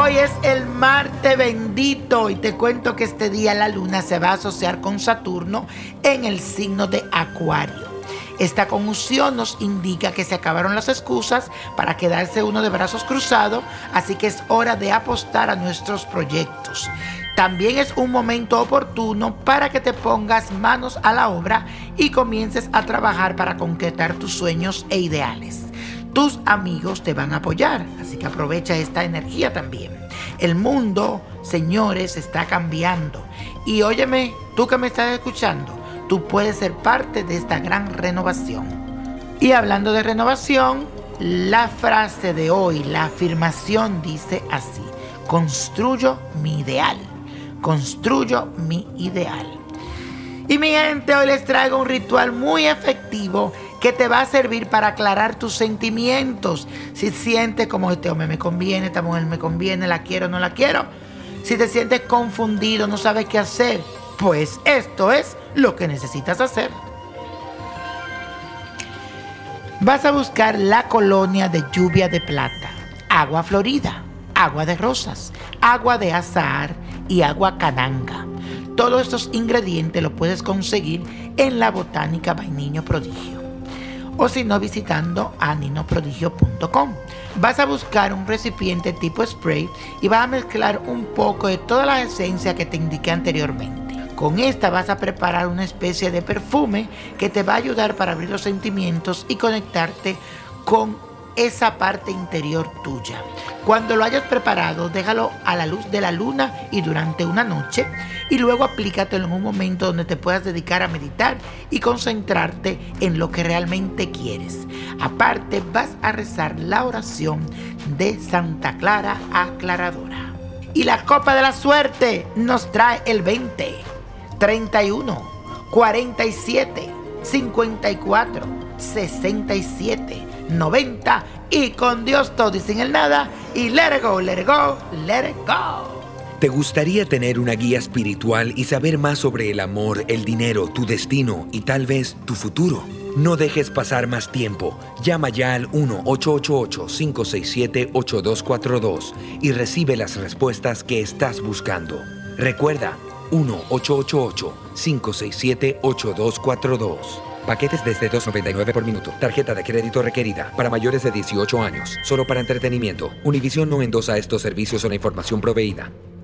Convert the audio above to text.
Hoy es el martes bendito y te cuento que este día la luna se va a asociar con Saturno en el signo de Acuario. Esta conjunción nos indica que se acabaron las excusas para quedarse uno de brazos cruzados, así que es hora de apostar a nuestros proyectos. También es un momento oportuno para que te pongas manos a la obra y comiences a trabajar para concretar tus sueños e ideales. Tus amigos te van a apoyar, así que aprovecha esta energía también. El mundo, señores, está cambiando. Y óyeme, tú que me estás escuchando, tú puedes ser parte de esta gran renovación. Y hablando de renovación, la frase de hoy, la afirmación dice así: construyo mi ideal. Construyo mi ideal. Y mi gente, hoy les traigo un ritual muy efectivo que te va a servir para aclarar tus sentimientos. Si sientes como este hombre me conviene, esta mujer me conviene, la quiero o no la quiero. Si te sientes confundido, no sabes qué hacer, pues esto es lo que necesitas hacer. Vas a buscar la colonia de lluvia de plata, agua florida, agua de rosas, agua de azahar y agua cananga. Todos estos ingredientes los puedes conseguir en la botánica by Niño Prodigio, o si no, visitando a ninoprodigio.com. Vas a buscar un recipiente tipo spray y vas a mezclar un poco de todas las esencias que te indiqué anteriormente. Con esta vas a preparar una especie de perfume que te va a ayudar para abrir los sentimientos y conectarte con esa parte interior tuya. Cuando lo hayas preparado, déjalo a la luz de la luna y durante una noche, y luego aplícatelo en un momento donde te puedas dedicar a meditar y concentrarte en lo que realmente quieres. Aparte, vas a rezar la oración de Santa Clara Aclaradora. Y la copa de la suerte nos trae el 20, 31, 47, 54, 67, 90 y con Dios todo y sin el nada, y let it go, let it go, let it go. ¿Te gustaría tener una guía espiritual y saber más sobre el amor, el dinero, tu destino y tal vez tu futuro? No dejes pasar más tiempo. Llama ya al 1-888-567-8242 y recibe las respuestas que estás buscando. Recuerda, 1-888-567-8242. Paquetes desde $2.99 por minuto. Tarjeta de crédito requerida para mayores de 18 años. Solo para entretenimiento. Univision no endosa estos servicios o la información proveída.